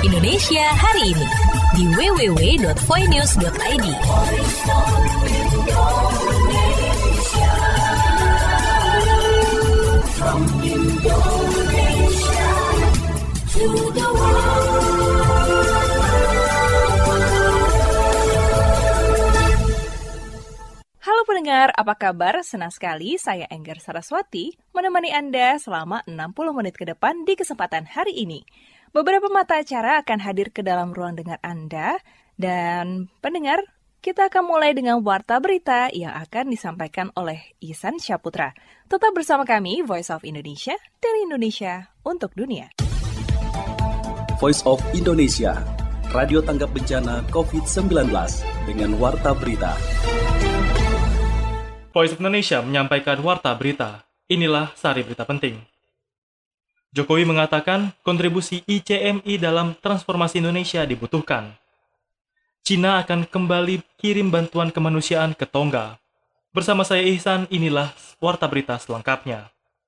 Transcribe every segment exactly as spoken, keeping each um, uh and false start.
Indonesia hari ini di w w w dot voinews dot i d. From Indonesia to the world. Halo pendengar, apa kabar? Senang sekali saya Enggar Saraswati menemani Anda selama enam puluh menit ke depan di kesempatan hari ini. Beberapa mata acara akan hadir ke dalam ruang dengar Anda, dan pendengar, kita akan mulai dengan warta berita yang akan disampaikan oleh Ihsan Syaputra. Tetap bersama kami, Voice of Indonesia, dari Indonesia untuk dunia. Voice of Indonesia, radio tanggap bencana covid sembilan belas dengan warta berita. Voice of Indonesia menyampaikan warta berita. Inilah sari berita penting. Jokowi mengatakan kontribusi I C M I dalam transformasi Indonesia dibutuhkan. Cina akan kembali kirim bantuan kemanusiaan ke Tonga. Bersama saya Ihsan, inilah warta berita selengkapnya.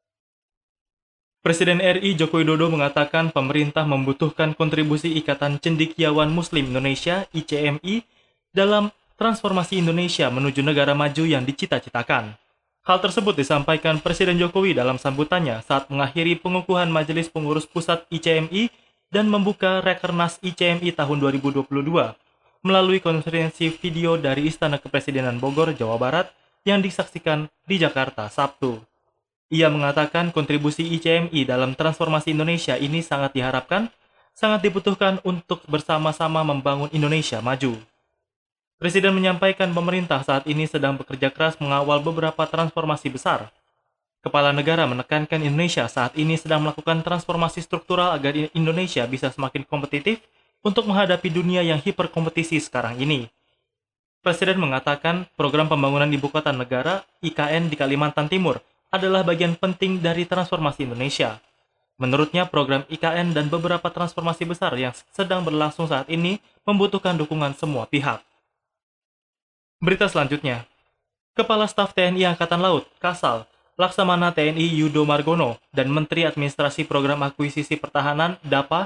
Presiden R I Joko Widodo mengatakan pemerintah membutuhkan kontribusi Ikatan Cendekiawan Muslim Indonesia I C M I dalam transformasi Indonesia menuju negara maju yang dicita-citakan. Hal tersebut disampaikan Presiden Jokowi dalam sambutannya saat mengakhiri pengukuhan Majelis Pengurus Pusat I C M I dan membuka Rakernas I C M I tahun dua ribu dua puluh dua melalui konferensi video dari Istana Kepresidenan Bogor, Jawa Barat yang disaksikan di Jakarta Sabtu. Ia mengatakan kontribusi I C M I dalam transformasi Indonesia ini sangat diharapkan, sangat dibutuhkan untuk bersama-sama membangun Indonesia maju. Presiden menyampaikan pemerintah saat ini sedang bekerja keras mengawal beberapa transformasi besar. Kepala negara menekankan Indonesia saat ini sedang melakukan transformasi struktural agar Indonesia bisa semakin kompetitif untuk menghadapi dunia yang hiperkompetisi sekarang ini. Presiden mengatakan program pembangunan ibu kota negara I K N di Kalimantan Timur adalah bagian penting dari transformasi Indonesia. Menurutnya, program I K N dan beberapa transformasi besar yang sedang berlangsung saat ini membutuhkan dukungan semua pihak. Berita selanjutnya, Kepala Staf T N I Angkatan Laut, Kasal, Laksamana T N I Yudo Margono, dan Menteri Administrasi Program Akuisisi Pertahanan, D A P A,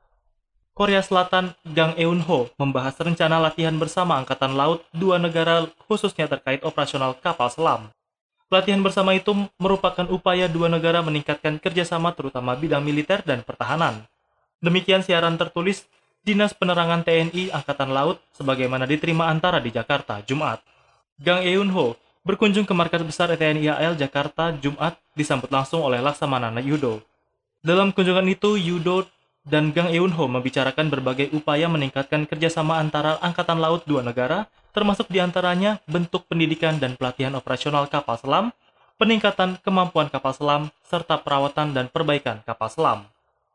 Korea Selatan, Gang Eun-ho, membahas rencana latihan bersama Angkatan Laut dua negara khususnya terkait operasional kapal selam. Latihan bersama itu merupakan upaya dua negara meningkatkan kerjasama terutama bidang militer dan pertahanan. Demikian siaran tertulis Dinas Penerangan T N I Angkatan Laut sebagaimana diterima Antara di Jakarta, Jumat. Gang Eun-ho berkunjung ke markas besar T N I A L Jakarta, Jumat, disambut langsung oleh Laksamana Yudo. Dalam kunjungan itu, Yudo dan Gang Eun-ho membicarakan berbagai upaya meningkatkan kerjasama antara Angkatan Laut dua negara, termasuk diantaranya bentuk pendidikan dan pelatihan operasional kapal selam, peningkatan kemampuan kapal selam, serta perawatan dan perbaikan kapal selam.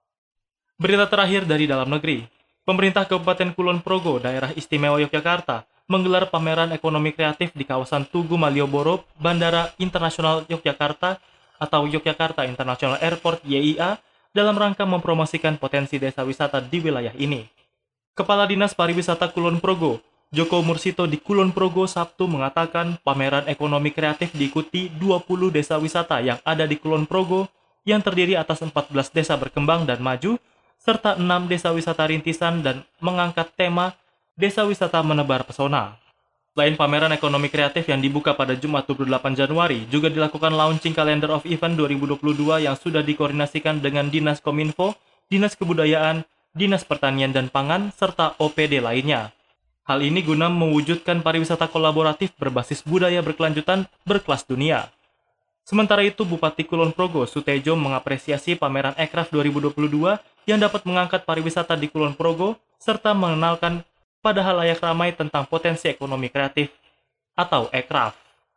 Berita terakhir dari dalam negeri. Pemerintah Kabupaten Kulon Progo, Daerah Istimewa Yogyakarta, menggelar pameran ekonomi kreatif di kawasan Tugu Malioboro, Bandara Internasional Yogyakarta atau Yogyakarta International Airport Y I A dalam rangka mempromosikan potensi desa wisata di wilayah ini. Kepala Dinas Pariwisata Kulon Progo, Joko Mursito di Kulon Progo Sabtu mengatakan pameran ekonomi kreatif diikuti dua puluh desa wisata yang ada di Kulon Progo yang terdiri atas empat belas desa berkembang dan maju, serta enam desa wisata rintisan dan mengangkat tema Desa Wisata Menebar Pesona. Selain pameran ekonomi kreatif yang dibuka pada Jumat dua puluh delapan Januari, juga dilakukan launching Calendar of Event dua ribu dua puluh dua yang sudah dikoordinasikan dengan Dinas Kominfo, Dinas Kebudayaan, Dinas Pertanian dan Pangan, serta O P D lainnya. Hal ini guna mewujudkan pariwisata kolaboratif berbasis budaya berkelanjutan berkelas dunia. Sementara itu, Bupati Kulon Progo, Sutejo, mengapresiasi pameran Ekraf dua ribu dua puluh dua yang dapat mengangkat pariwisata di Kulon Progo, serta mengenalkan pada halayak ramai tentang potensi ekonomi kreatif atau Ekraf.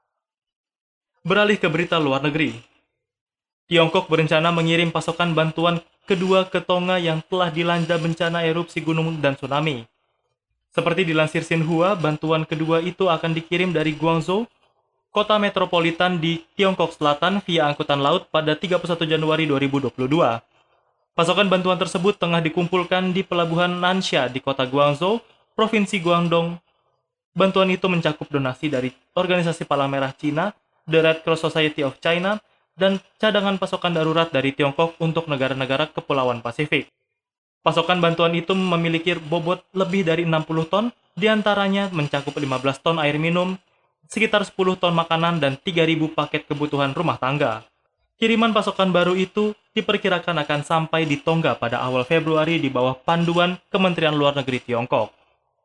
Beralih ke berita luar negeri. Tiongkok berencana mengirim pasokan bantuan kedua ke Tonga yang telah dilanda bencana erupsi gunung dan tsunami. Seperti dilansir Xinhua, bantuan kedua itu akan dikirim dari Guangzhou, kota metropolitan di Tiongkok Selatan via angkutan laut pada tiga puluh satu Januari dua ribu dua puluh dua. Pasokan bantuan tersebut tengah dikumpulkan di pelabuhan Nansha di kota Guangzhou, Provinsi Guangdong. Bantuan itu mencakup donasi dari Organisasi Palang Merah Cina, The Red Cross Society of China, dan cadangan pasokan darurat dari Tiongkok untuk negara-negara Kepulauan Pasifik. Pasokan bantuan itu memiliki bobot lebih dari enam puluh ton, diantaranya mencakup lima belas ton air minum, sekitar sepuluh ton makanan, dan tiga ribu paket kebutuhan rumah tangga. Kiriman pasokan baru itu diperkirakan akan sampai di Tonga pada awal Februari di bawah panduan Kementerian Luar Negeri Tiongkok.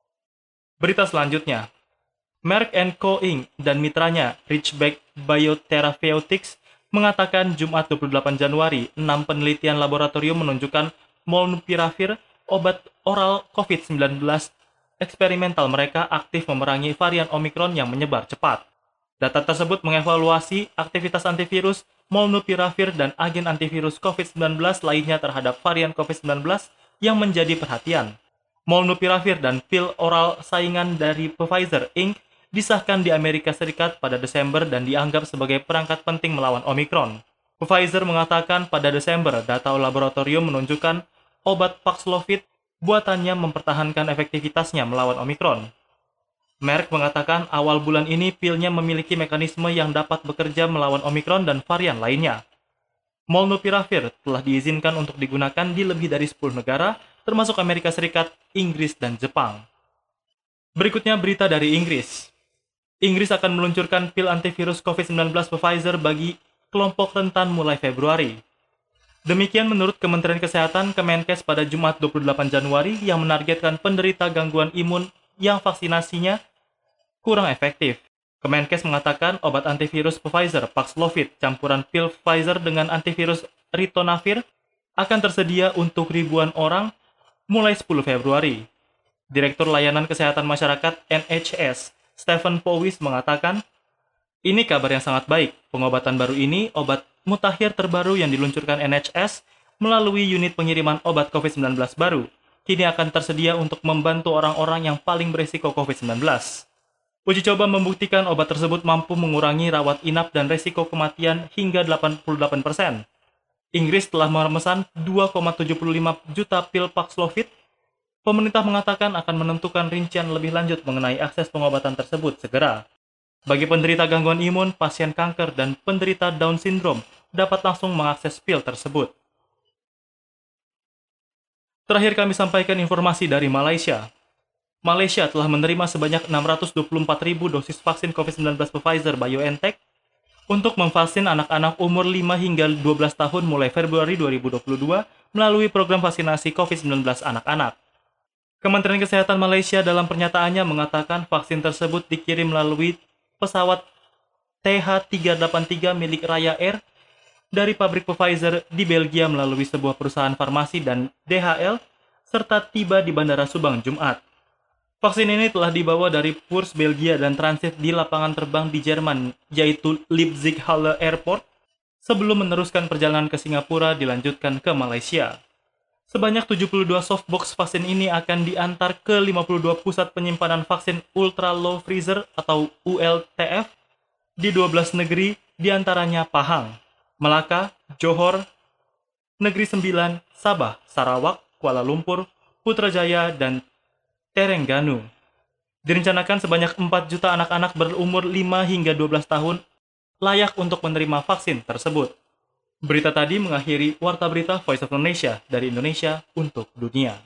Berita selanjutnya, Merck and Co. Incorporated dan mitranya Ridgeback Biotherapeutics mengatakan Jumat dua puluh delapan Januari, enam penelitian laboratorium menunjukkan Molnupiravir, obat oral covid sembilan belas eksperimental mereka aktif memerangi varian Omicron yang menyebar cepat. Data tersebut mengevaluasi aktivitas antivirus, Molnupiravir, dan agen antivirus covid sembilan belas lainnya terhadap varian covid sembilan belas yang menjadi perhatian. Molnupiravir dan pil oral saingan dari Pfizer Incorporated disahkan di Amerika Serikat pada Desember dan dianggap sebagai perangkat penting melawan Omicron. Pfizer mengatakan pada Desember data laboratorium menunjukkan obat Paxlovid buatannya mempertahankan efektivitasnya melawan Omicron. Merck mengatakan awal bulan ini pilnya memiliki mekanisme yang dapat bekerja melawan Omicron dan varian lainnya. Molnupiravir telah diizinkan untuk digunakan di lebih dari sepuluh negara, termasuk Amerika Serikat, Inggris, dan Jepang. Berikutnya berita dari Inggris. Inggris akan meluncurkan pil antivirus covid sembilan belas Pfizer bagi kelompok rentan mulai Februari. Demikian menurut Kementerian Kesehatan Kemenkes pada Jumat dua puluh delapan Januari yang menargetkan penderita gangguan imun yang vaksinasinya kurang efektif. Kemenkes mengatakan obat antivirus Pfizer Paxlovid campuran pil Pfizer dengan antivirus Ritonavir akan tersedia untuk ribuan orang mulai sepuluh Februari. Direktur Layanan Kesehatan Masyarakat N H S, Stephen Powis mengatakan, "Ini kabar yang sangat baik. Pengobatan baru ini obat mutakhir terbaru yang diluncurkan N H S melalui unit pengiriman obat covid sembilan belas baru, kini akan tersedia untuk membantu orang-orang yang paling berisiko covid sembilan belas. Uji coba membuktikan obat tersebut mampu mengurangi rawat inap dan risiko kematian hingga delapan puluh delapan persen. Inggris telah memesan dua koma tujuh lima juta pil Paxlovid. Pemerintah mengatakan akan menentukan rincian lebih lanjut mengenai akses pengobatan tersebut segera. Bagi penderita gangguan imun, pasien kanker, dan penderita Down syndrome dapat langsung mengakses pil tersebut." Terakhir kami sampaikan informasi dari Malaysia. Malaysia telah menerima sebanyak enam ratus dua puluh empat ribu dosis vaksin covid sembilan belas Pfizer BioNTech untuk memvaksin anak-anak umur lima hingga dua belas tahun mulai Februari dua ribu dua puluh dua melalui program vaksinasi covid sembilan belas anak-anak. Kementerian Kesehatan Malaysia dalam pernyataannya mengatakan vaksin tersebut dikirim melalui pesawat T H tiga delapan tiga milik Raya Air dari pabrik Pfizer di Belgia melalui sebuah perusahaan farmasi dan D H L, serta tiba di Bandara Subang Jumat. Vaksin ini telah dibawa dari Puurs, Belgia dan transit di lapangan terbang di Jerman, yaitu Leipzig-Halle Airport, sebelum meneruskan perjalanan ke Singapura dilanjutkan ke Malaysia. Sebanyak tujuh puluh dua softbox vaksin ini akan diantar ke lima puluh dua pusat penyimpanan vaksin Ultra Low Freezer atau U L T F di dua belas negeri, diantaranya Pahang, Melaka, Johor, Negeri Sembilan, Sabah, Sarawak, Kuala Lumpur, Putrajaya, dan Terengganu. Direncanakan sebanyak empat juta anak-anak berumur lima hingga dua belas tahun layak untuk menerima vaksin tersebut. Berita tadi mengakhiri Warta Berita Voice of Indonesia dari Indonesia untuk dunia.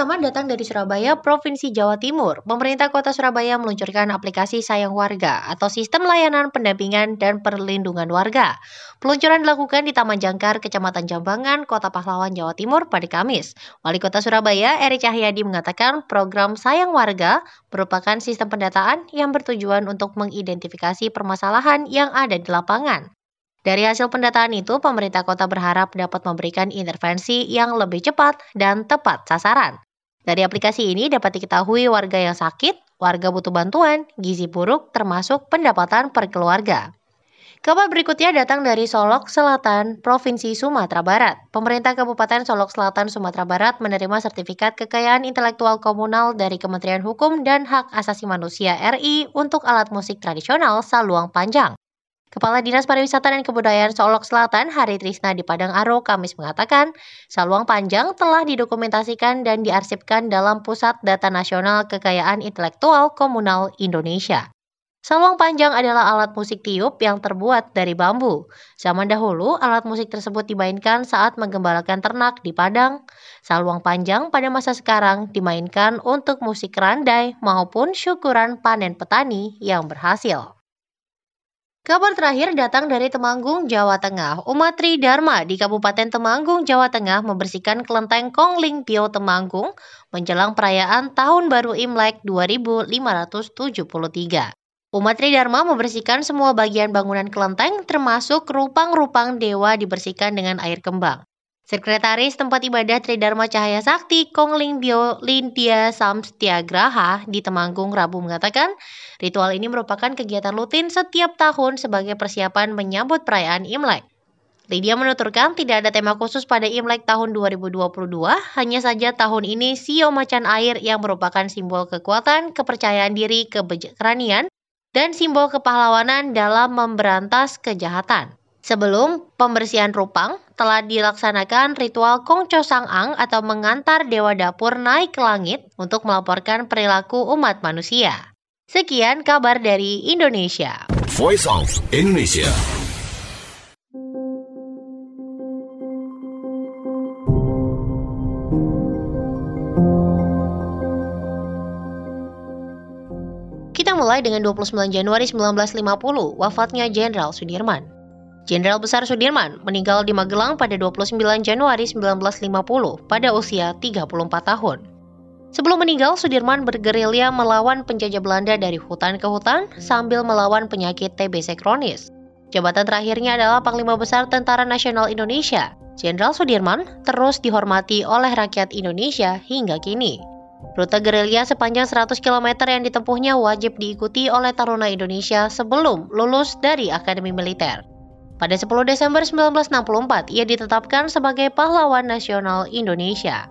pertama datang dari Surabaya, Provinsi Jawa Timur. Pemerintah Kota Surabaya meluncurkan aplikasi Sayang Warga atau Sistem Layanan Pendampingan dan Perlindungan Warga. Peluncuran dilakukan di Taman Jangkar, Kecamatan Jambangan, Kota Pahlawan, Jawa Timur pada Kamis. Wali Kota Surabaya, Eri Cahyadi mengatakan program Sayang Warga merupakan sistem pendataan yang bertujuan untuk mengidentifikasi permasalahan yang ada di lapangan. Dari hasil pendataan itu, pemerintah kota berharap dapat memberikan intervensi yang lebih cepat dan tepat sasaran. Dari aplikasi ini dapat diketahui warga yang sakit, warga butuh bantuan, gizi buruk, termasuk pendapatan per keluarga. Kabar berikutnya datang dari Solok Selatan, Provinsi Sumatera Barat. Pemerintah Kabupaten Solok Selatan, Sumatera Barat menerima sertifikat kekayaan intelektual komunal dari Kementerian Hukum dan Hak Asasi Manusia R I untuk alat musik tradisional Saluang Panjang. Kepala Dinas Pariwisata dan Kebudayaan Solok Selatan, Hari Trisna di Padang Aro, Kamis mengatakan, Saluang Panjang telah didokumentasikan dan diarsipkan dalam Pusat Data Nasional Kekayaan Intelektual Komunal Indonesia. Saluang Panjang adalah alat musik tiup yang terbuat dari bambu. Zaman dahulu, alat musik tersebut dimainkan saat menggembalakan ternak di padang. Saluang Panjang pada masa sekarang dimainkan untuk musik randai maupun syukuran panen petani yang berhasil. Kabar terakhir datang dari Temanggung, Jawa Tengah. Umat Tridharma di Kabupaten Temanggung, Jawa Tengah membersihkan kelenteng Kongling Pio Temanggung menjelang perayaan Tahun Baru Imlek dua ribu lima ratus tujuh puluh tiga. Umat Tridharma membersihkan semua bagian bangunan kelenteng termasuk rupang-rupang dewa dibersihkan dengan air kembang. Sekretaris tempat ibadah Tridharma Cahaya Sakti Kongling Bio Lindia Samstiagraha di Temanggung Rabu mengatakan, ritual ini merupakan kegiatan rutin setiap tahun sebagai persiapan menyambut perayaan Imlek. Lydia menuturkan tidak ada tema khusus pada Imlek tahun dua ribu dua puluh dua, hanya saja tahun ini Sio Macan Air yang merupakan simbol kekuatan, kepercayaan diri, keberanian, dan simbol kepahlawanan dalam memberantas kejahatan. Sebelum pembersihan rupang, telah dilaksanakan ritual Kongco Sang'ang atau mengantar dewa dapur naik ke langit untuk melaporkan perilaku umat manusia. Sekian kabar dari Indonesia. Voice of Indonesia. Kita mulai dengan dua puluh sembilan Januari seribu sembilan ratus lima puluh, wafatnya Jenderal Sudirman. Jenderal Besar Sudirman meninggal di Magelang pada dua puluh sembilan Januari seribu sembilan ratus lima puluh pada usia tiga puluh empat tahun. Sebelum meninggal, Sudirman bergerilya melawan penjajah Belanda dari hutan ke hutan sambil melawan penyakit T B C kronis. Jabatan terakhirnya adalah Panglima Besar Tentara Nasional Indonesia. Jenderal Sudirman terus dihormati oleh rakyat Indonesia hingga kini. Rute gerilya sepanjang seratus kilometer yang ditempuhnya wajib diikuti oleh taruna Indonesia sebelum lulus dari Akademi Militer. Pada sepuluh Desember seribu sembilan ratus enam puluh empat, ia ditetapkan sebagai pahlawan nasional Indonesia.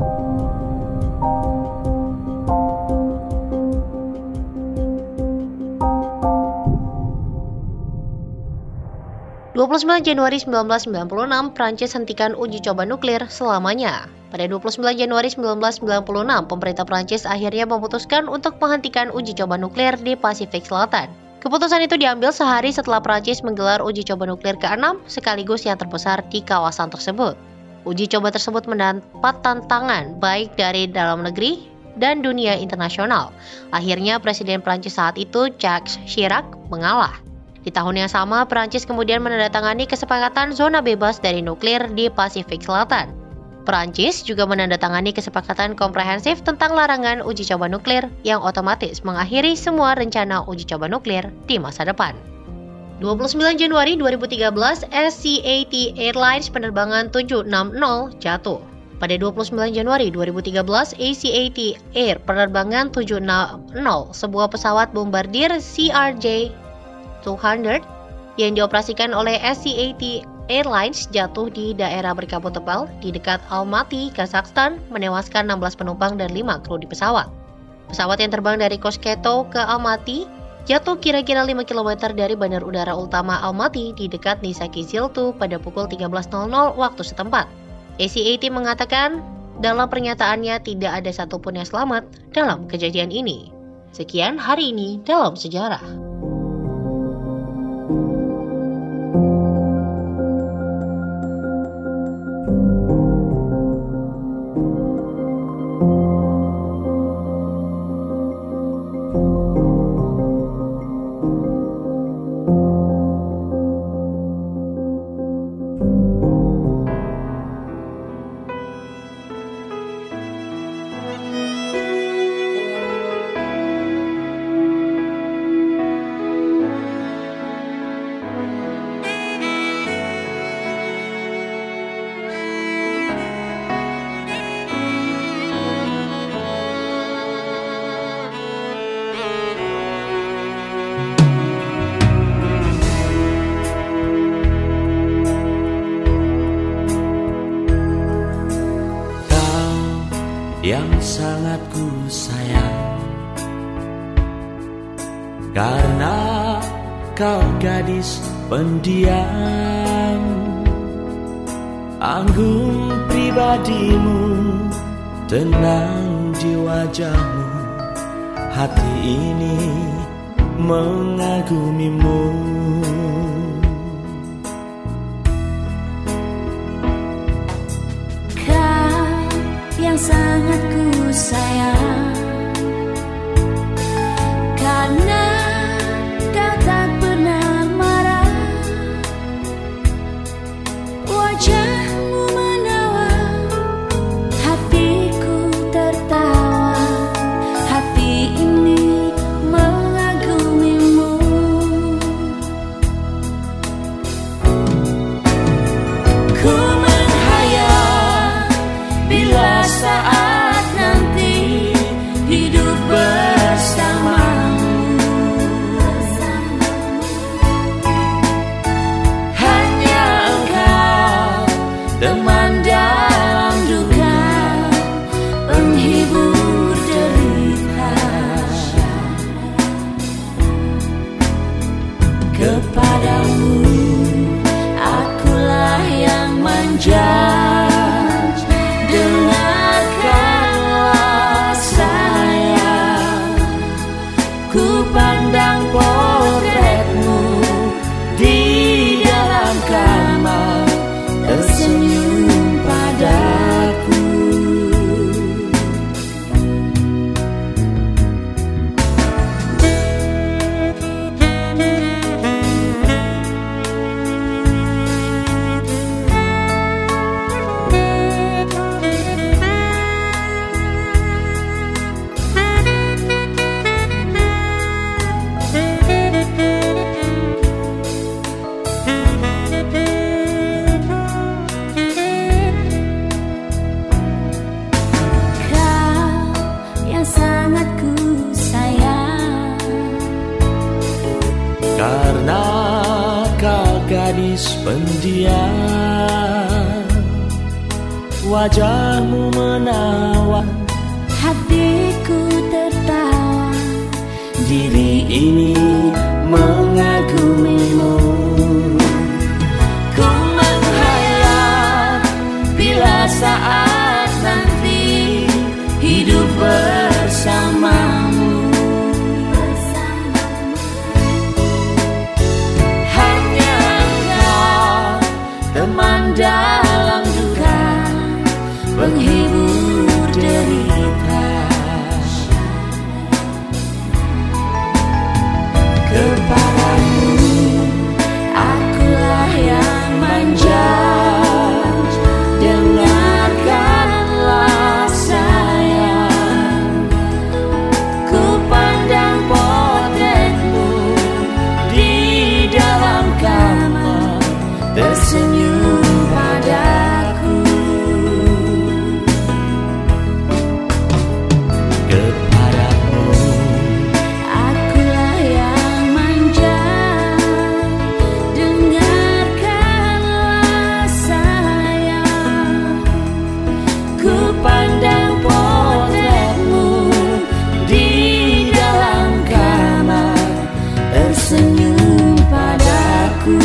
dua puluh sembilan Januari seribu sembilan ratus sembilan puluh enam, Prancis hentikan uji coba nuklir selamanya. Pada dua puluh sembilan Januari seribu sembilan ratus sembilan puluh enam, pemerintah Prancis akhirnya memutuskan untuk menghentikan uji coba nuklir di Pasifik Selatan. Keputusan itu diambil sehari setelah Prancis menggelar uji coba nuklir keenam sekaligus yang terbesar di kawasan tersebut. Uji coba tersebut mendapat tantangan baik dari dalam negeri dan dunia internasional. Akhirnya Presiden Prancis saat itu, Jacques Chirac, mengalah. Di tahun yang sama, Prancis kemudian menandatangani kesepakatan zona bebas dari nuklir di Pasifik Selatan. Prancis juga menandatangani kesepakatan komprehensif tentang larangan uji coba nuklir yang otomatis mengakhiri semua rencana uji coba nuklir di masa depan. dua puluh sembilan Januari dua ribu tiga belas, S C A T Airlines penerbangan tujuh enam nol jatuh. Pada dua puluh sembilan Januari dua ribu tiga belas, A C A T Air penerbangan tujuh enam nol, sebuah pesawat bombardir C R J dua ratus yang dioperasikan oleh S C A T Airlines jatuh di daerah berkabut tebal di dekat Almaty, Kazakhstan, menewaskan enam belas penumpang dan lima kru di pesawat. Pesawat yang terbang dari Koshketo ke Almaty jatuh kira-kira lima kilometer dari Bandar Udara Utama Almaty di dekat Nisa Kiziltu pada pukul tiga belas nol nol waktu setempat. A C A T mengatakan dalam pernyataannya tidak ada satupun yang selamat dalam kejadian ini. Sekian hari ini dalam sejarah. yang sangat ku sayang, karena kau gadis pendiam. Anggun pribadimu, tenang di wajahmu, hati ini mengagumimu. Kau yang sangat ku sayang, karena kau tak pernah marah. Wajahmu menawan, hatiku tertawa, hati ini mengagumimu. Ku menghayal bila saat nanti hidup bersamamu, hanya engkau teman dalam duka, penghibur derita. Kepadamu akulah yang manja, dengarkanlah sayang. Ku pandang potretmu di dalam kamar, tersenyum padaku. Kau yang sangat ku sayang, Karena kau gadis pendiam, wajahmu menawan, hatiku tertawa, diri ini mengagumimu. ku menghayal bila saat nanti hidup bersamamu, hanya engkau teman dalam duka, penghibur derita. Kepadamu akulah yang manja, dengarkanlah sayang. Ku pandang potretmu di dalam kamar, tersenyum padaku. Kepadamu Akulah yang manja, dengarkanlah sayang. Ku pandang potretmu di dalam kamar, tersenyum padaku.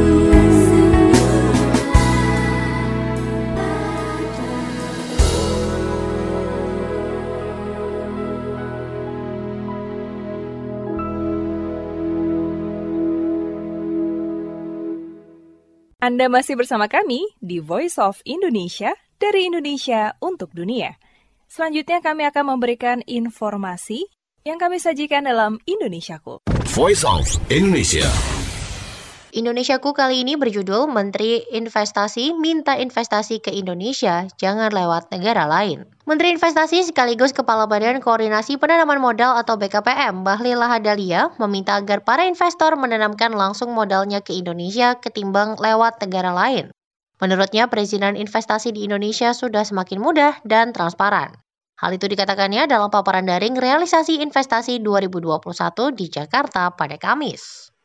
Anda masih bersama kami di Voice of Indonesia, dari Indonesia untuk dunia. Selanjutnya kami akan memberikan informasi yang kami sajikan dalam Indonesiaku. Voice of Indonesia. Indonesiaku kali ini berjudul Menteri Investasi minta investasi ke Indonesia, jangan lewat negara lain. Menteri Investasi sekaligus Kepala Badan Koordinasi Penanaman Modal atau B K P M, Bahlil Lahadalia, meminta agar para investor menanamkan langsung modalnya ke Indonesia ketimbang lewat negara lain. Menurutnya, perizinan investasi di Indonesia sudah semakin mudah dan transparan. Hal itu dikatakannya dalam paparan daring realisasi investasi dua ribu dua puluh satu di Jakarta pada Kamis.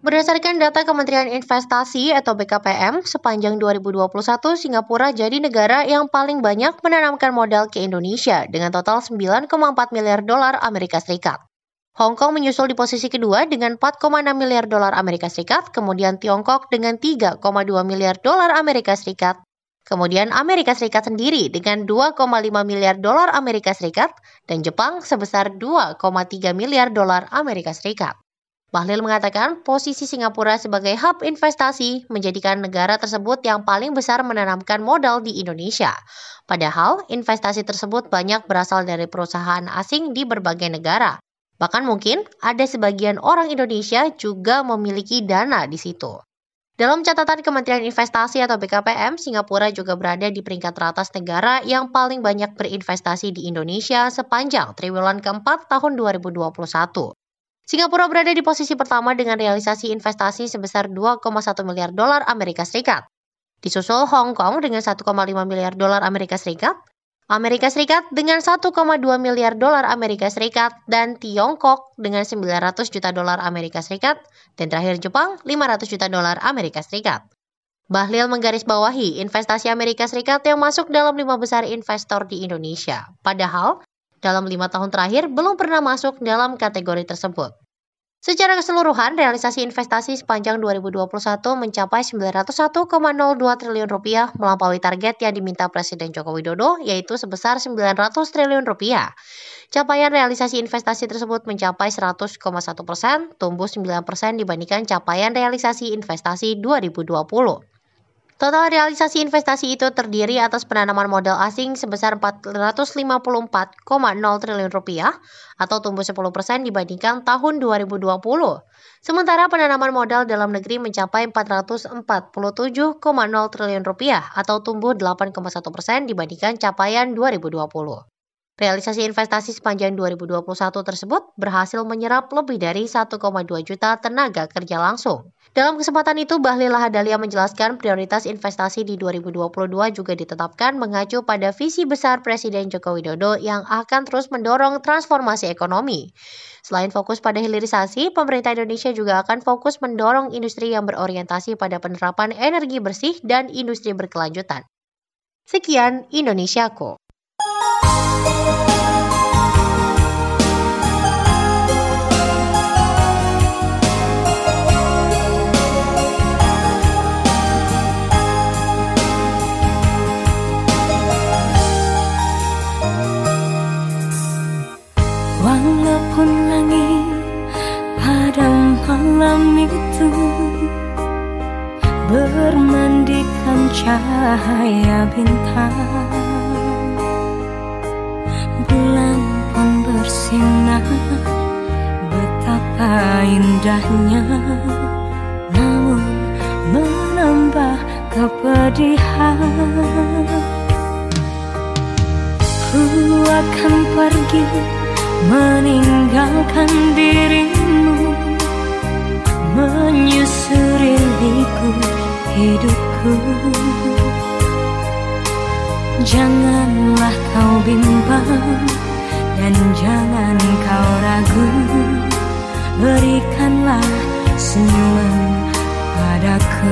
Berdasarkan data Kementerian Investasi atau B K P M, sepanjang dua ribu dua puluh satu, Singapura jadi negara yang paling banyak menanamkan modal ke Indonesia dengan total sembilan koma empat miliar dolar Amerika Serikat. Hong Kong menyusul di posisi kedua dengan empat koma enam miliar dolar Amerika Serikat, kemudian Tiongkok dengan tiga koma dua miliar dolar Amerika Serikat, kemudian Amerika Serikat sendiri dengan dua koma lima miliar dolar Amerika Serikat, dan Jepang sebesar dua koma tiga miliar dolar Amerika Serikat. Bahlil mengatakan posisi Singapura sebagai hub investasi menjadikan negara tersebut yang paling besar menanamkan modal di Indonesia. Padahal investasi tersebut banyak berasal dari perusahaan asing di berbagai negara. Bahkan mungkin ada sebagian orang Indonesia juga memiliki dana di situ. Dalam catatan Kementerian Investasi atau B K P M, Singapura juga berada di peringkat teratas negara yang paling banyak berinvestasi di Indonesia sepanjang triwulan keempat tahun dua ribu dua puluh satu. Singapura berada di posisi pertama dengan realisasi investasi sebesar dua koma satu miliar dolar Amerika Serikat. Disusul Hong Kong dengan satu koma lima miliar dolar Amerika Serikat, Amerika Serikat dengan satu koma dua miliar dolar Amerika Serikat, dan Tiongkok dengan sembilan ratus juta dolar Amerika Serikat, dan terakhir Jepang lima ratus juta dolar Amerika Serikat. Bahlil menggarisbawahi investasi Amerika Serikat yang masuk dalam lima besar investor di Indonesia. Padahal, dalam lima tahun terakhir belum pernah masuk dalam kategori tersebut. Secara keseluruhan, realisasi investasi sepanjang dua ribu dua puluh satu mencapai sembilan ratus satu koma nol dua triliun rupiah melampaui target yang diminta Presiden Joko Widodo, yaitu sebesar sembilan ratus triliun rupiah. Capaian realisasi investasi tersebut mencapai seratus koma satu persen, tumbuh sembilan persen dibandingkan capaian realisasi investasi dua ribu dua puluh. Total realisasi investasi itu terdiri atas penanaman modal asing sebesar empat ratus lima puluh empat koma nol triliun rupiah atau tumbuh sepuluh persen dibandingkan tahun dua ribu dua puluh. Sementara penanaman modal dalam negeri mencapai empat ratus empat puluh tujuh koma nol triliun rupiah atau tumbuh delapan koma satu persen dibandingkan capaian dua ribu dua puluh. Realisasi investasi sepanjang dua ribu dua puluh satu tersebut berhasil menyerap lebih dari satu koma dua juta tenaga kerja langsung. Dalam kesempatan itu, Bahlil Lahadalia menjelaskan prioritas investasi di dua ribu dua puluh dua juga ditetapkan mengacu pada visi besar Presiden Joko Widodo yang akan terus mendorong transformasi ekonomi. Selain fokus pada hilirisasi, pemerintah Indonesia juga akan fokus mendorong industri yang berorientasi pada penerapan energi bersih dan industri berkelanjutan. Sekian Indonesiaku. Walaupun langit pada malam itu bermandikan cahaya bintang, bulan pun bersinar betapa indahnya, namun menambah kepedihan. Ku akan pergi meninggalkan dirimu, menyusuri liku hidupku. Janganlah kau bimbang dan jangan kau ragu, berikanlah senyuman padaku.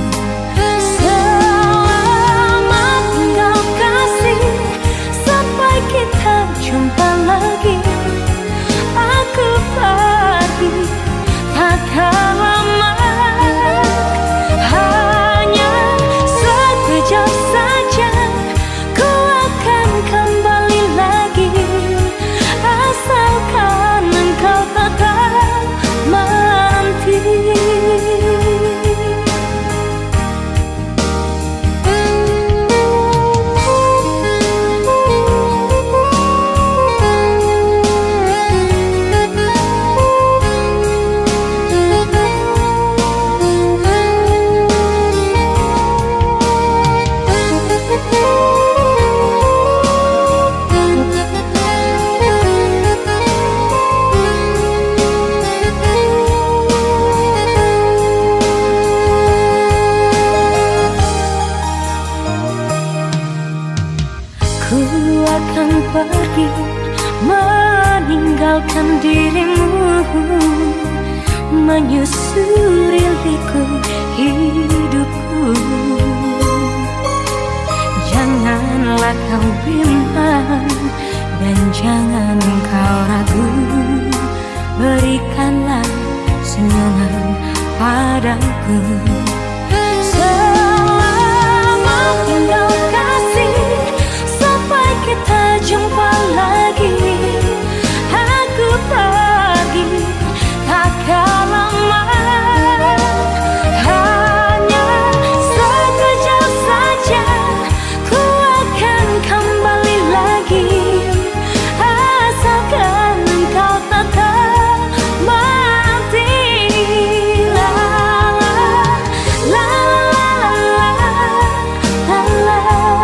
Selamat kau kasih, sampai kita jumpa lagi. Aku pergi takkan lama, hanya sekejap saja. Ku akan kembali lagi, asalkan engkau tetap menanti. Ku akan pergi meninggalkan dirimu, menyusuri liku hidupku. Janganlah kau bimbang dan jangan kau ragu, berikanlah senyuman padaku. Selamat tinggal kasih, sampai kita jumpa lagi. Aku pergi takkan lama, hanya sekejap saja ku akan kembali lagi. Asalkan kau tetap menanti. La la la la la la,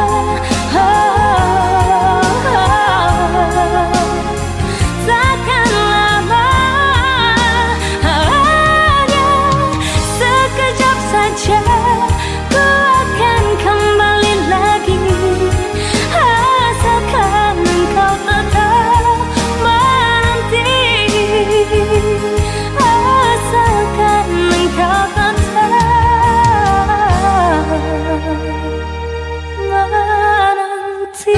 oh, oh. Takkan lama, hanya sekejap saja ku akan kembali lagi. Asalkan kau tetap menanti. Asalkan kau tetap menanti.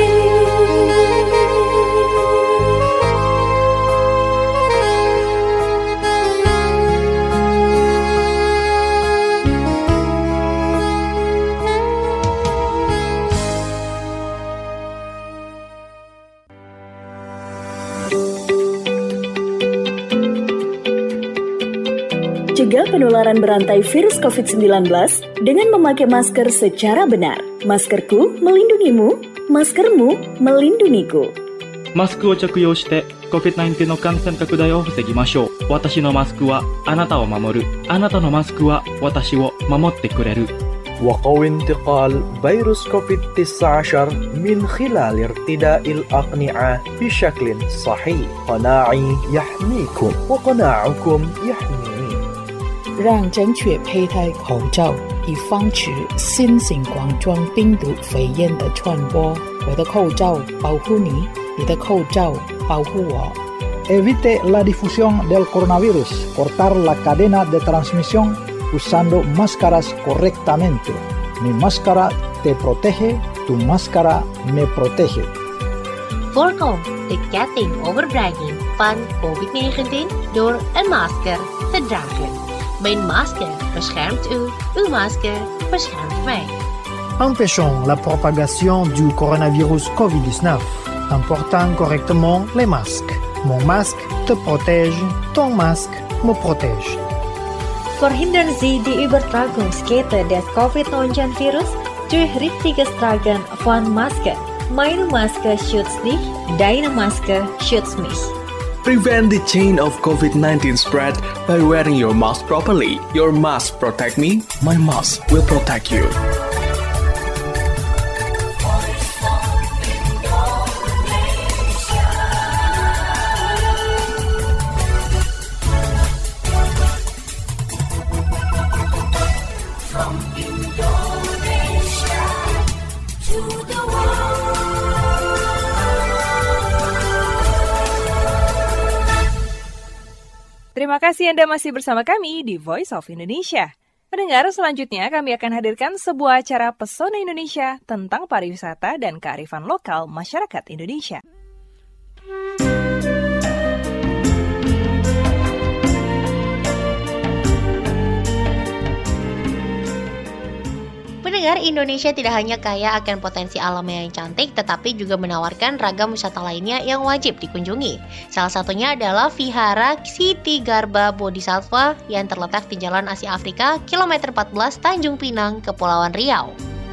Cegah penularan berantai virus covid sembilan belas dengan memakai masker secara benar. Maskerku melindungimu, maskermu melindungiku. マスクを着用して コビッドナインティーン の感染拡大を防ぎましょう。私のマスクはあなたを守る。あなたのマスクは私を守ってくれる。 وقوي انتقال فيروس كوفيد تسعة عشر من خلال ارتداء الأقنعة بشكل صحيح. قناعي يحميكم وقناعكم يحميني. 让正确佩戴口罩，以防止新型冠状病毒肺炎的传播。我的口罩保护你，你的口罩保护我。 Evite la difusión del coronavirus. Cortar la cadena de transmisión usando máscaras correctamente. Mi máscara te protege, tu máscara me protege. Voorkom de ketting overbrenging van covid negentien door een masker te dragen. Mijn masker beschermt u, uw masker beschermt mij. Empêchons la propagation du coronavirus covid dix-neuf en portant correctement les masques. Mon masque te protège, ton masque me protège. Verhindern Sie die Übertragungskette des covid neunzehn virus durch richtiges Tragen von Maske. Meine Maske schützt dich, deine Maske schützt mich. Prevent the chain of covid nineteen spread by wearing your mask properly. Your mask protect me, my mask will protect you. Terima kasih Anda masih bersama kami di Voice of Indonesia. Pendengar, selanjutnya kami akan hadirkan sebuah acara Pesona Indonesia tentang pariwisata dan kearifan lokal masyarakat Indonesia. Pendengar, Indonesia tidak hanya kaya akan potensi alamnya yang cantik, tetapi juga menawarkan ragam wisata lainnya yang wajib dikunjungi. Salah satunya adalah Vihara Siti Garba Bodhisattva yang terletak di Jalan Asia Afrika, kilometer empat belas Tanjung Pinang, Kepulauan Riau.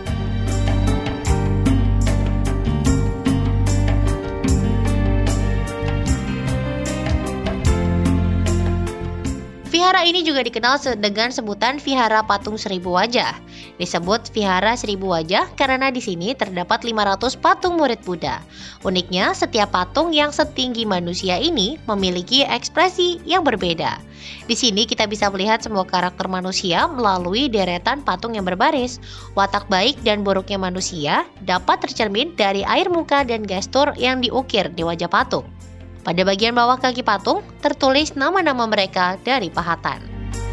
Vihara ini juga dikenal dengan sebutan Vihara Patung Seribu Wajah. Disebut Vihara Seribu Wajah karena di sini terdapat lima ratus patung murid Buddha. Uniknya, setiap patung yang setinggi manusia ini memiliki ekspresi yang berbeda. Di sini kita bisa melihat semua karakter manusia melalui deretan patung yang berbaris. Watak baik dan buruknya manusia dapat tercermin dari air muka dan gestur yang diukir di wajah patung. Pada bagian bawah kaki patung tertulis nama-nama mereka dari pahatan.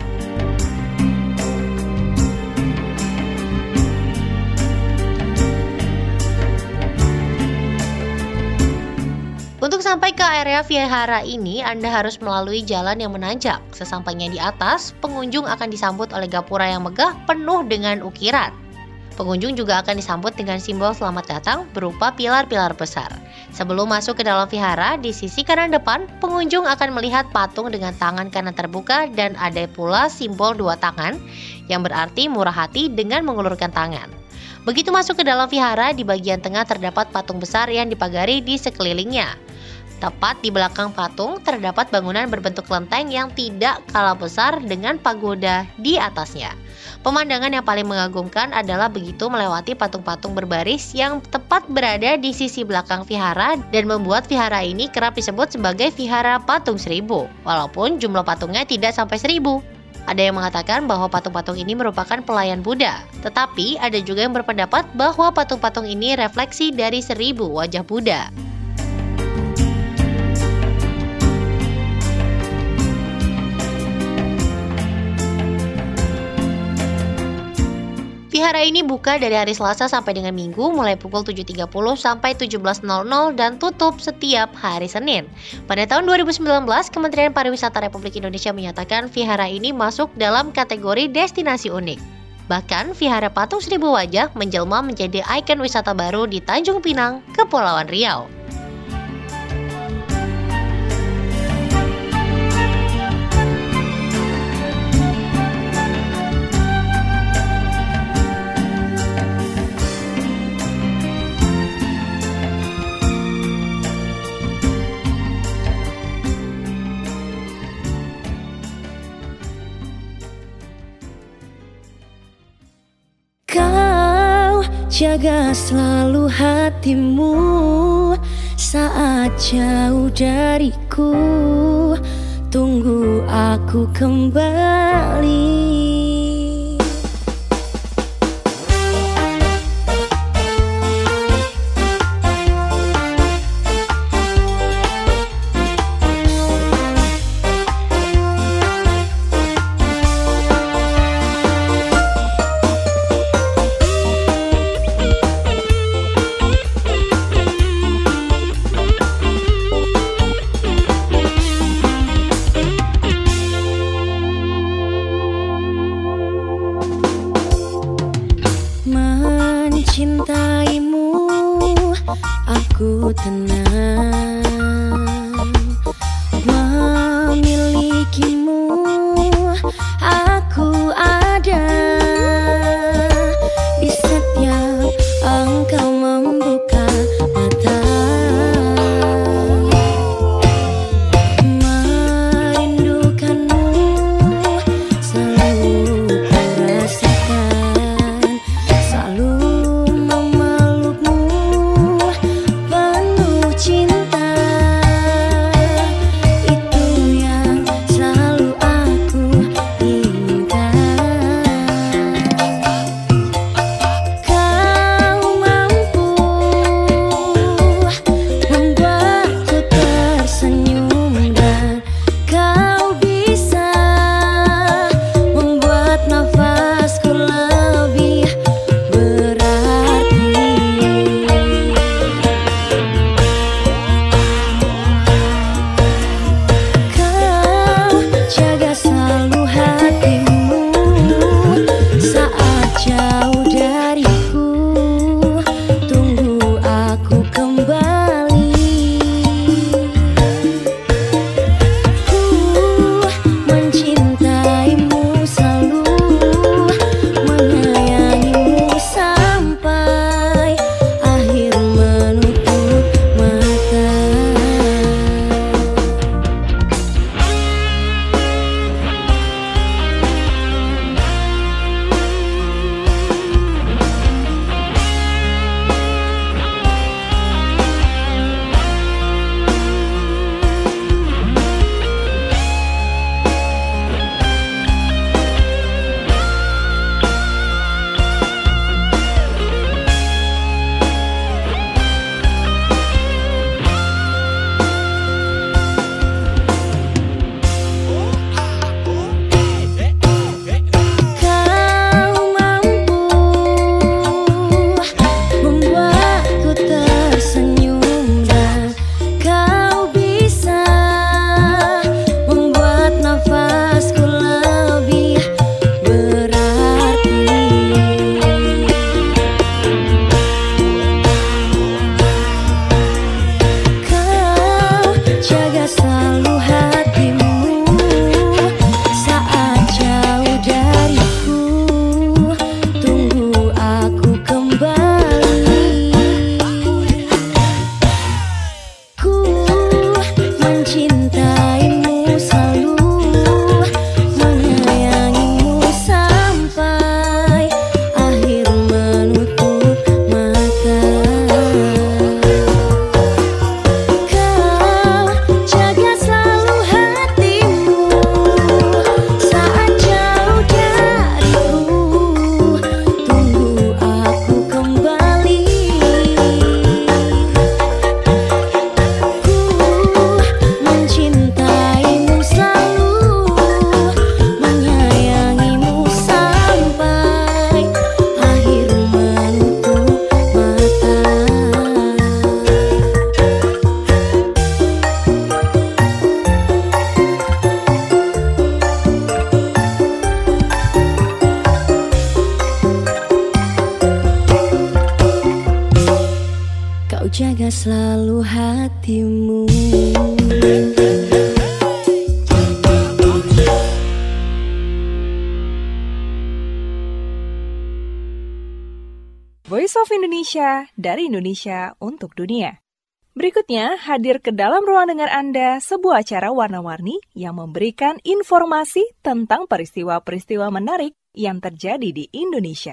Untuk sampai ke area vihara ini, Anda harus melalui jalan yang menanjak. Sesampainya di atas, pengunjung akan disambut oleh gapura yang megah penuh dengan ukiran. Pengunjung juga akan disambut dengan simbol selamat datang berupa pilar-pilar besar. Sebelum masuk ke dalam vihara, di sisi kanan depan, pengunjung akan melihat patung dengan tangan kanan terbuka dan ada pula simbol dua tangan yang berarti murah hati dengan mengulurkan tangan. Begitu masuk ke dalam vihara, di bagian tengah terdapat patung besar yang dipagari di sekelilingnya. Tepat di belakang patung terdapat bangunan berbentuk kelenteng yang tidak kalah besar dengan pagoda di atasnya. Pemandangan yang paling mengagumkan adalah begitu melewati patung-patung berbaris yang tepat berada di sisi belakang vihara dan membuat vihara ini kerap disebut sebagai vihara patung seribu, walaupun jumlah patungnya tidak sampai seribu. Ada yang mengatakan bahwa patung-patung ini merupakan pelayan Buddha, tetapi ada juga yang berpendapat bahwa patung-patung ini refleksi dari seribu wajah Buddha. Vihara ini buka dari hari Selasa sampai dengan Minggu mulai pukul tujuh tiga puluh sampai tujuh belas nol nol dan tutup setiap hari Senin. Pada tahun dua ribu sembilan belas, Kementerian Pariwisata Republik Indonesia menyatakan vihara ini masuk dalam kategori destinasi unik. Bahkan, vihara patung seribu wajah menjelma menjadi ikon wisata baru di Tanjung Pinang, Kepulauan Riau. Jaga selalu hatimu saat jauh dariku. Tunggu aku kembali. Mencintaimu, aku tenang. Memilikimu, aku ada. Di setiap engkau membuka mata. Merindukanmu, selalu kurasakan. Selalu cinta jaga selalu hatimu. Voice of Indonesia, dari Indonesia untuk dunia. Berikutnya, hadir ke dalam ruang dengar Anda sebuah acara warna-warni yang memberikan informasi tentang peristiwa-peristiwa menarik yang terjadi di Indonesia.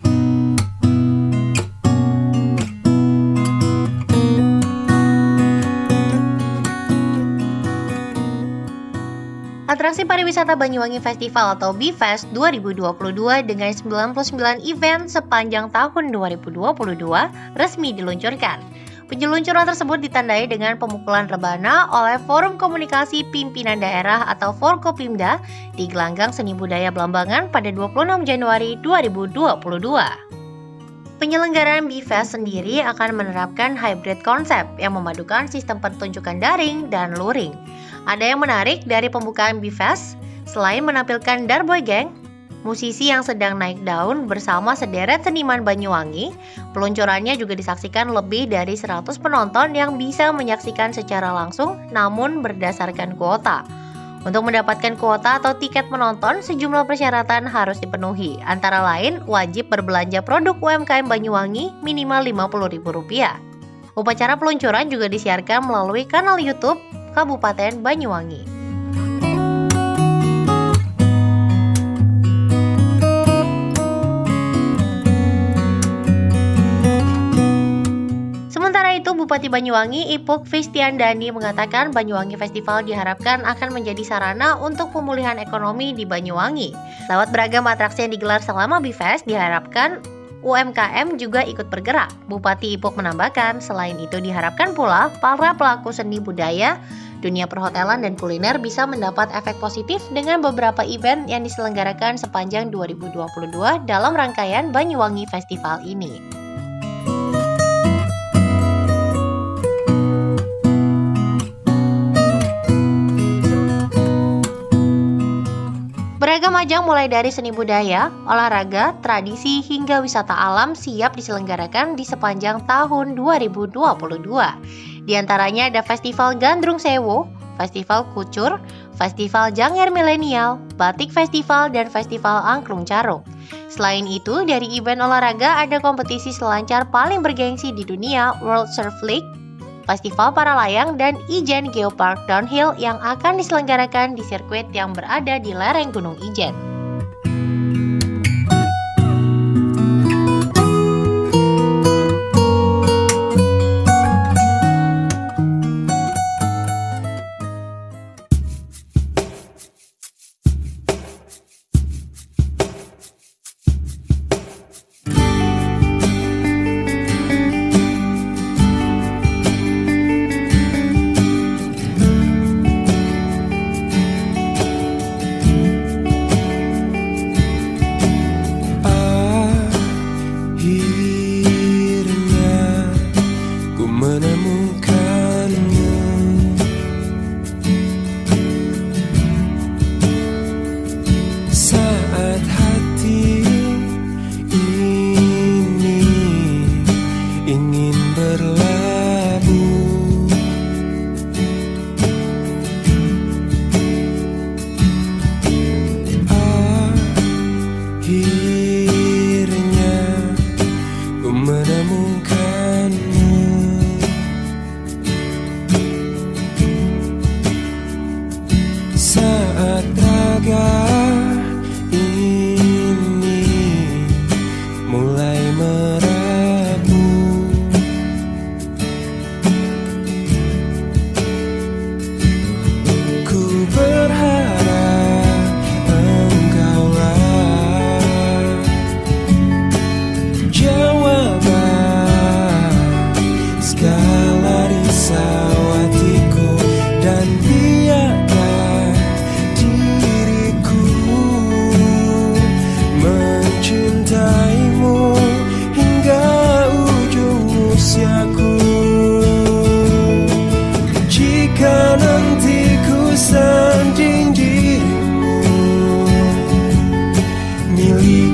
Atraksi Pariwisata Banyuwangi Festival atau B-Fest dua ribu dua puluh dua dengan sembilan puluh sembilan event sepanjang tahun dua ribu dua puluh dua resmi diluncurkan. Penyeluncuran tersebut ditandai dengan pemukulan rebana oleh Forum Komunikasi Pimpinan Daerah atau Forkopimda di Gelanggang Seni Budaya Belambangan pada dua puluh enam Januari dua ribu dua puluh dua. Penyelenggaraan B-Fest sendiri akan menerapkan hybrid konsep yang memadukan sistem pertunjukan daring dan luring. Ada yang menarik dari pembukaan B-Fest, selain menampilkan Darboy Gang, musisi yang sedang naik daun bersama sederet seniman Banyuwangi, peluncurannya juga disaksikan lebih dari seratus penonton yang bisa menyaksikan secara langsung namun berdasarkan kuota. Untuk mendapatkan kuota atau tiket menonton, sejumlah persyaratan harus dipenuhi, antara lain wajib berbelanja produk U M K M Banyuwangi minimal lima puluh ribu rupiah. Upacara peluncuran juga disiarkan melalui kanal YouTube Kabupaten Banyuwangi. Sementara itu, Bupati Banyuwangi Ipuk Fistiandani mengatakan Banyuwangi Festival diharapkan akan menjadi sarana untuk pemulihan ekonomi di Banyuwangi. Lewat beragam atraksi yang digelar selama B-Fest diharapkan U M K M juga ikut bergerak. Bupati Ipuk menambahkan, selain itu diharapkan pula para pelaku seni budaya, dunia perhotelan dan kuliner bisa mendapat efek positif dengan beberapa event yang diselenggarakan sepanjang dua ribu dua puluh dua dalam rangkaian Banyuwangi Festival ini. Beragam ajang mulai dari seni budaya, olahraga, tradisi, hingga wisata alam siap diselenggarakan di sepanjang tahun dua ribu dua puluh dua. Di antaranya ada Festival Gandrung Sewu, Festival Kucur, Festival Janger Milenial, Batik Festival, dan Festival Angklung Carung. Selain itu, dari event olahraga ada kompetisi selancar paling bergengsi di dunia World Surf League, Festival Paralayang, dan Ijen Geopark Downhill yang akan diselenggarakan di sirkuit yang berada di lereng Gunung Ijen.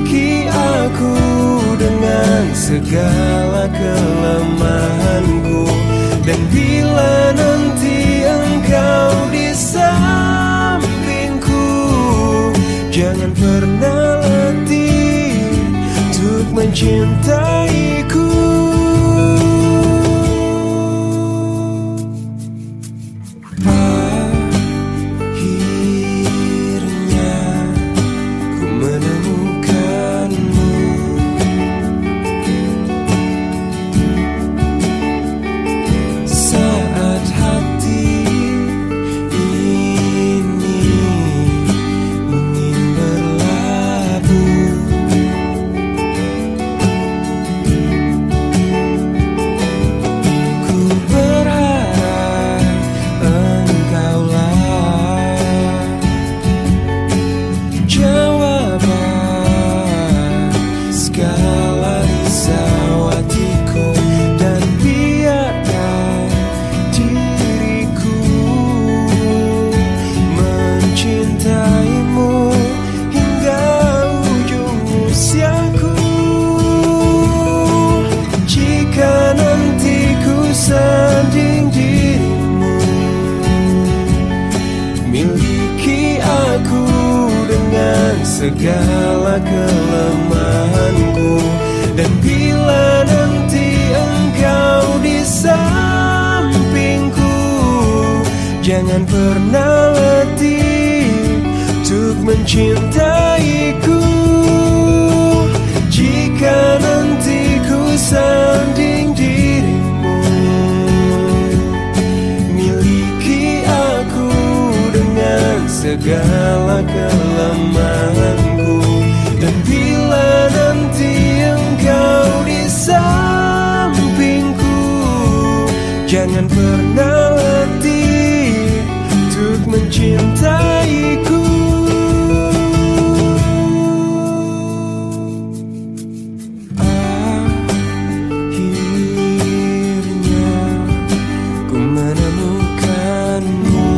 segala kelemahanku. sampingku. Jangan pernah letih untuk mencintaiku. Akhirnya ku menemukanmu. Saat hati ini ingin berlabuh, ku berharap engkaulah jawaban segala risau hatiku, dan biarkan diriku mencintaimu hingga ujung usiaku. Jika nanti ku sanding dirimu, miliki aku dengan segala kelemahanku. Dan bila nanti engkau di sampingku, jangan pernah letih untuk mencintaiku. Jika nanti ku sanding dirimu, miliki aku dengan segala kelemahanku. Dan bila nanti engkau di sampingku, jangan pernah letih untuk mencintaiku. Akhirnya ku menemukanmu.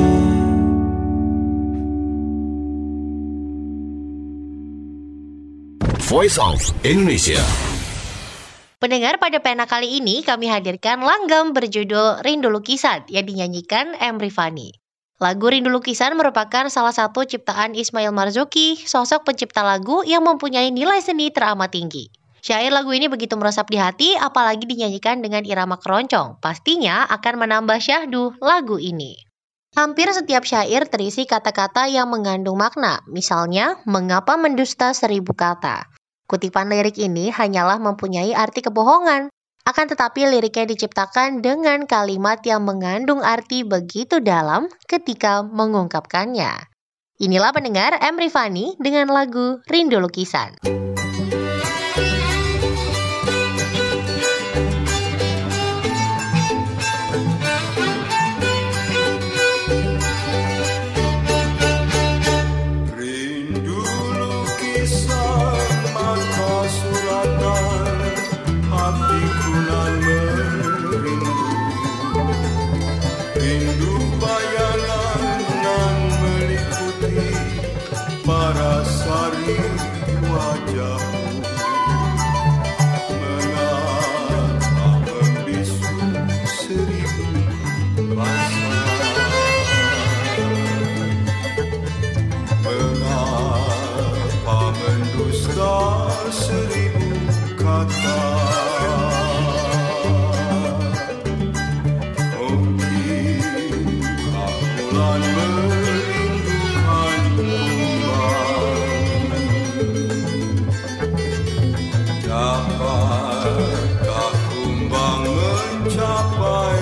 Voice of Indonesia. Pendengar, pada pena kali ini kami hadirkan langgam berjudul Rindu Lukisan yang dinyanyikan M. Rifani. Lagu Rindu Lukisan merupakan salah satu ciptaan Ismail Marzuki, sosok pencipta lagu yang mempunyai nilai seni teramat tinggi. Syair lagu ini begitu meresap di hati, apalagi dinyanyikan dengan irama keroncong. Pastinya akan menambah syahdu lagu ini. Hampir setiap syair terisi kata-kata yang mengandung makna, misalnya, mengapa mendusta seribu kata. Kutipan lirik ini hanyalah mempunyai arti kebohongan, akan tetapi liriknya diciptakan dengan kalimat yang mengandung arti begitu dalam ketika mengungkapkannya. Inilah pendengar M. Rifani dengan lagu Rindu Lukisan. Parasari wajahmu, mengapa membisu seribu rasa, mengapa mendusta seribu kata. Mungkinkah bulan merindukanmu, dapatkah kumbang mencapai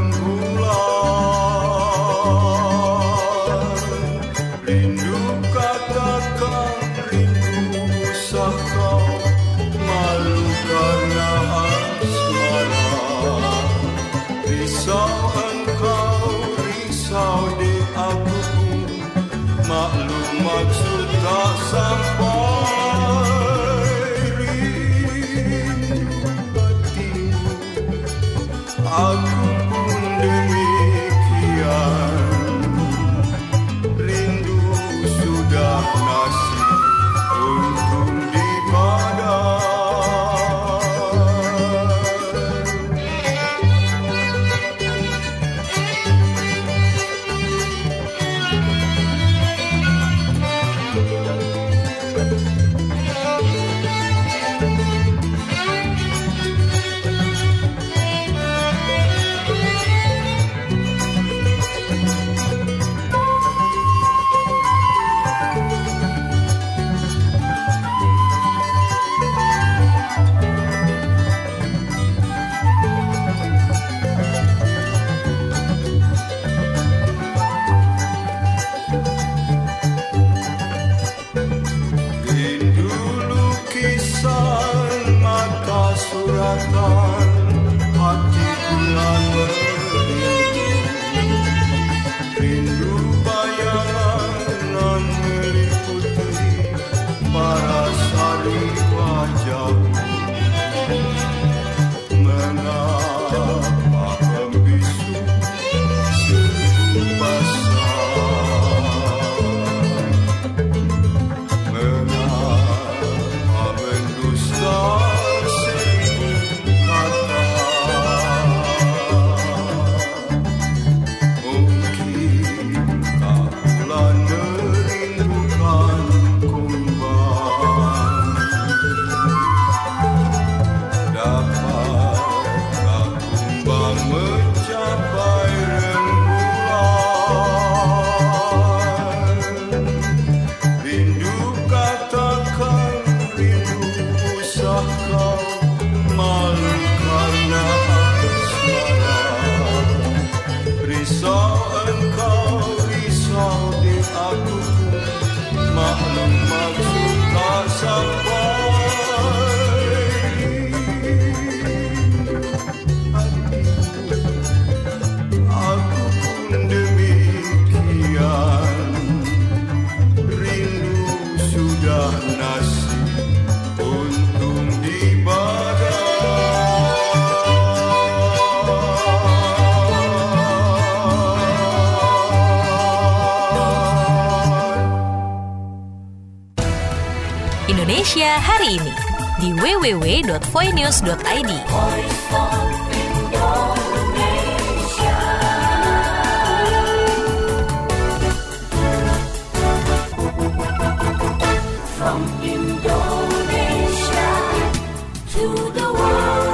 rembulan? Rindu katakan rindu, usah kau malu karena asmara. Risau engkau, risau di aku pun, maklum maksud tak sampai. Aku pun demikian, rindu sudah nasib untung dipadam. suratan hatiku yang merindu, rindu bayangan meliputi parasari wajahmu. Mengapa membisu seribu pasang, mengapa mendusta seribu kata. Mungkinkah bulan merindukan kumbang, dapatkah kumbang mencapai rembulan? Rindu katakan rindu, usah kau malu karena asmara. Risau engkau, risau di aku pun, maklum maksud tak sampai. Aku pun demikian, rindu sudah nasib untung di Indonesia hari ini di w w w dot voinews dot i d. From Indonesia to the world.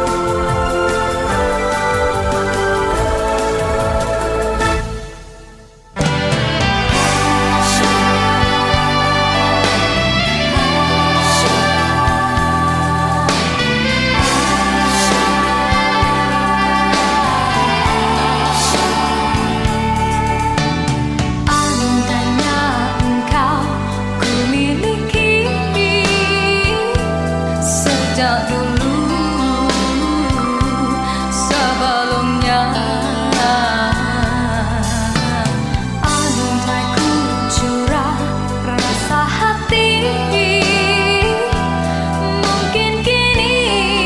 Andainya engkau ku miliki sejak dulu sebelumnya, andai ku curah rasa hati, mungkin kini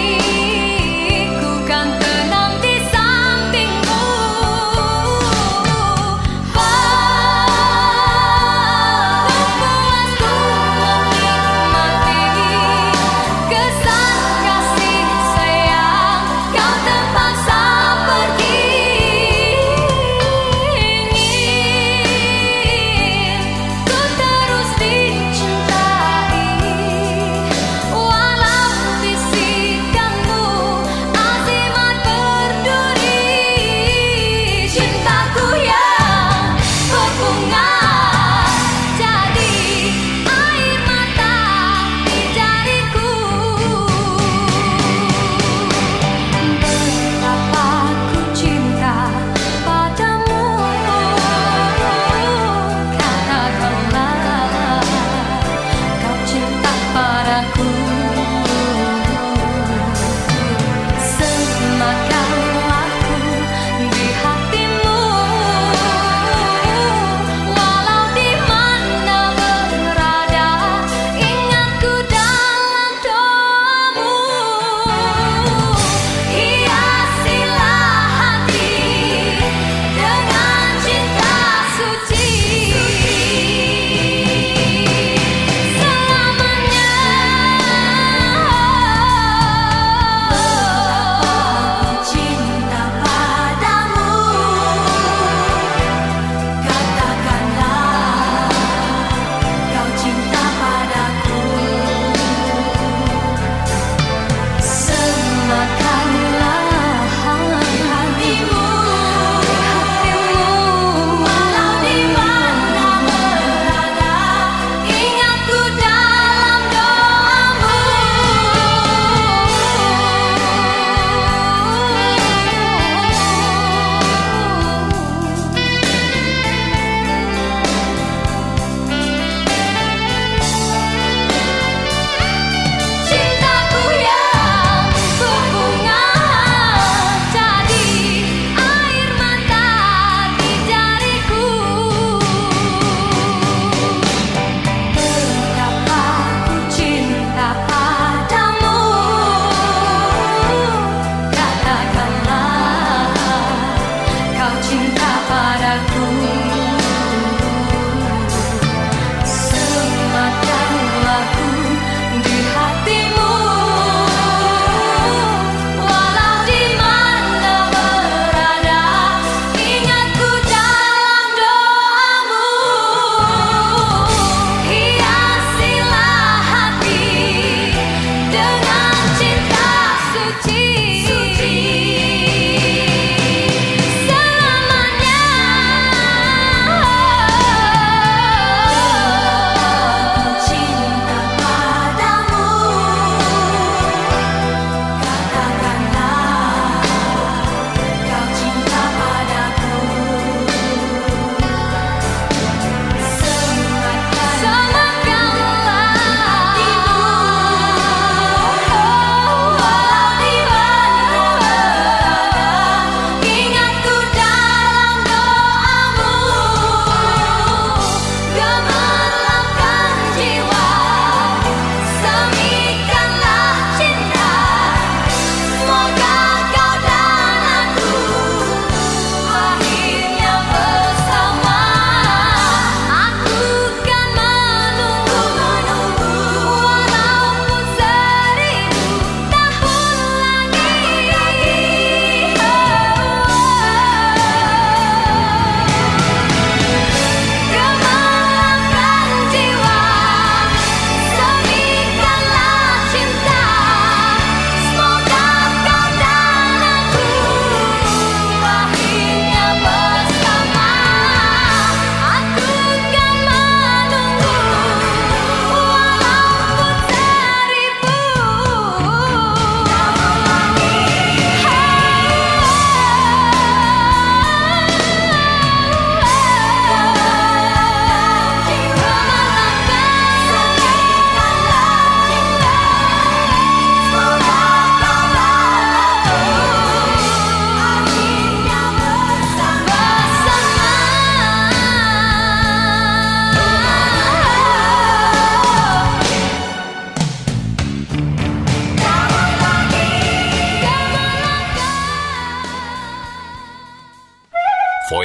ku kan tenang di sampingmu. Puasku menikmati kesan kasih sayang kau terpaksa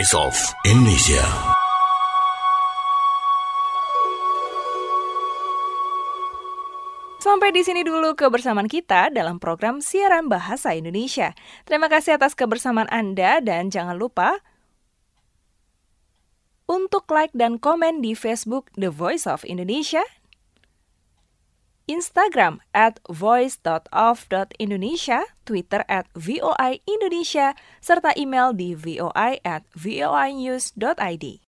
Voice of Indonesia. Sampai di sini dulu kebersamaan kita dalam program siaran bahasa Indonesia. Terima kasih atas kebersamaan Anda dan jangan lupa untuk like dan komen di Facebook The Voice of Indonesia, Instagram at voice dot of dot indonesia, Twitter at V O I Indonesia, serta email di voi at voinews dot id.